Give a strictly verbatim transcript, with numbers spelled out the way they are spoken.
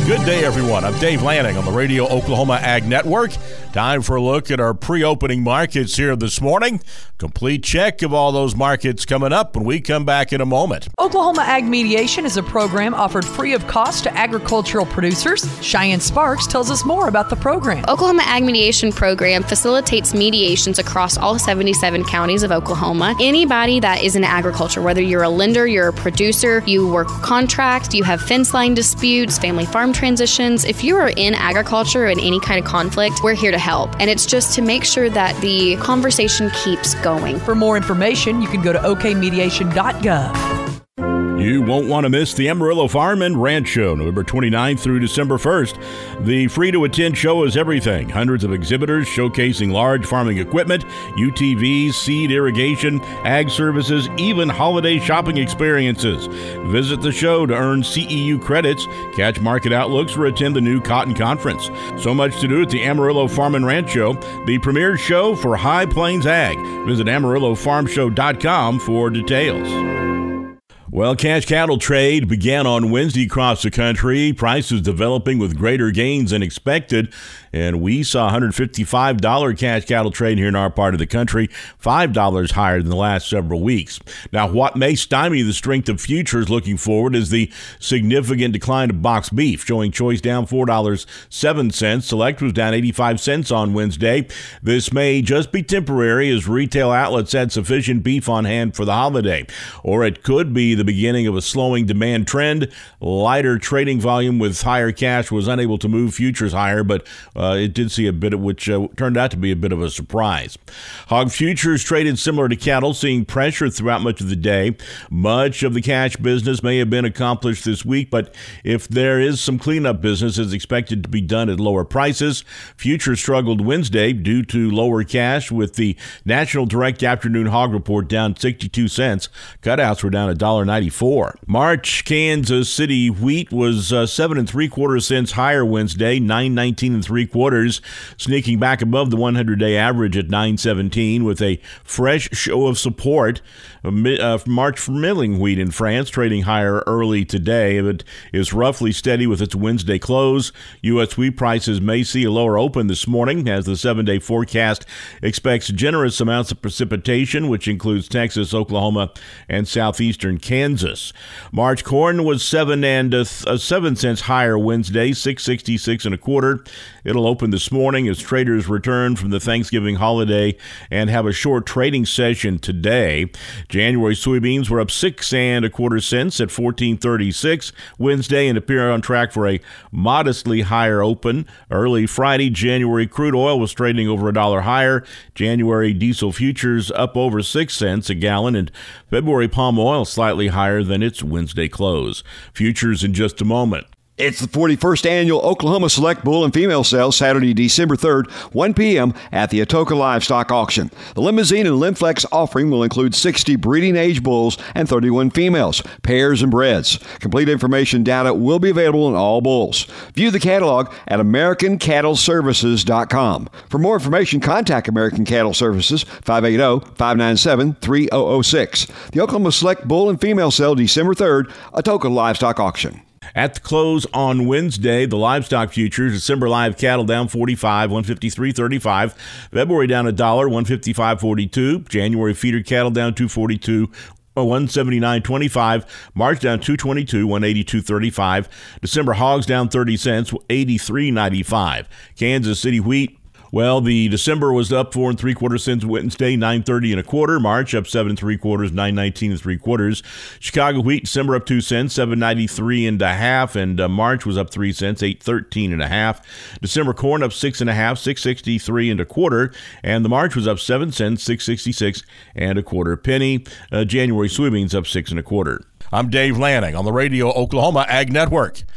Good day, everyone. I'm Dave Lanning on the Radio Oklahoma Ag Network. Time for a look at our pre-opening markets here this morning. Complete check of all those markets coming up when we come back in a moment. Oklahoma Ag Mediation is a program offered free of cost to agricultural producers. Cheyenne Sparks tells us more about the program. Oklahoma Ag Mediation program facilitates mediations across all seventy-seven counties of Oklahoma. Anybody that is in agriculture, whether you're a lender, you're a producer, you work contract, you have fence line disputes, family farm transitions, if you are in agriculture in any kind of conflict, we're here to help. And it's just to make sure that the conversation keeps going. For more information, you can go to o k mediation dot gov. You won't want to miss the Amarillo Farm and Ranch Show, November twenty-ninth through December first. The free-to-attend show is everything. Hundreds of exhibitors showcasing large farming equipment, U T Vs, seed irrigation, ag services, even holiday shopping experiences. Visit the show to earn C E U credits, catch market outlooks, or attend the new Cotton Conference. So much to do at the Amarillo Farm and Ranch Show, the premier show for High Plains Ag. Visit amarillo farm show dot com for details. Well, cash cattle trade began on Wednesday across the country. Prices developing with greater gains than expected. And we saw one hundred fifty-five dollars cash cattle trade here in our part of the country, five dollars higher than the last several weeks. Now, what may stymie the strength of futures looking forward is the significant decline of box beef, showing choice down four dollars and seven cents. Select was down eighty-five cents on Wednesday. This may just be temporary as retail outlets had sufficient beef on hand for the holiday. Or it could be the beginning of a slowing demand trend. Lighter trading volume with higher cash was unable to move futures higher, but Uh, it did see a bit of which uh, turned out to be a bit of a surprise. Hog futures traded similar to cattle, seeing pressure throughout much of the day. Much of the cash business may have been accomplished this week, but if there is some cleanup business, it's expected to be done at lower prices. Futures struggled Wednesday due to lower cash, with the National Direct Afternoon Hog Report down sixty-two cents. Cutouts were down one dollar and ninety-four cents. March Kansas City wheat was uh, seven and three quarter cents higher Wednesday, nine nineteen and three quarters, sneaking back above the one hundred day average at nine seventeen with a fresh show of support. Uh, March for milling wheat in France trading higher early today, but is roughly steady with its Wednesday close. U S wheat prices may see a lower open this morning as the seven-day forecast expects generous amounts of precipitation, which includes Texas, Oklahoma, and southeastern Kansas. March corn was seven and uh, seven cents higher Wednesday, six sixty-six and a quarter. It'll open this morning as traders return from the Thanksgiving holiday and have a short trading session today. January soybeans were up six and a quarter cents at fourteen thirty-six Wednesday and appear on track for a modestly higher open. Early Friday, January crude oil was trading over a dollar higher. January diesel futures up over six cents a gallon, and February palm oil slightly higher than its Wednesday close. Futures in just a moment. It's the forty-first Annual Oklahoma Select Bull and Female Sale, Saturday, December third, one p.m. at the Atoka Livestock Auction. The limousine and Limflex offering will include sixty breeding age bulls and thirty-one females, pairs and breds. Complete information data will be available on all bulls. View the catalog at american cattle services dot com. For more information, contact American Cattle Services, five eight zero, five nine seven, three zero zero six. The Oklahoma Select Bull and Female Sale, December third, Atoka Livestock Auction. At the close on Wednesday, the livestock futures, December live cattle down forty-five, one fifty-three thirty-five. February down a dollar, one fifty-five forty-two. January feeder cattle down two forty-two, one seventy-nine twenty-five. March down two twenty-two, one eighty-two thirty-five. December hogs down thirty cents, eighty-three ninety-five. Kansas City wheat, well, the December was up four and three quarter cents Wednesday, nine thirty and a quarter. March up seven and three quarters, nine nineteen and three quarters. Chicago wheat, December up two cents, seven ninety-three and a half, and uh, March was up three cents, eight thirteen and a half. December corn up six and a half, six sixty-three and a quarter, and the March was up seven cents, six sixty-six and a quarter penny. Uh, January soybeans up six and a quarter. I'm Dave Lanning on the Radio Oklahoma Ag Network.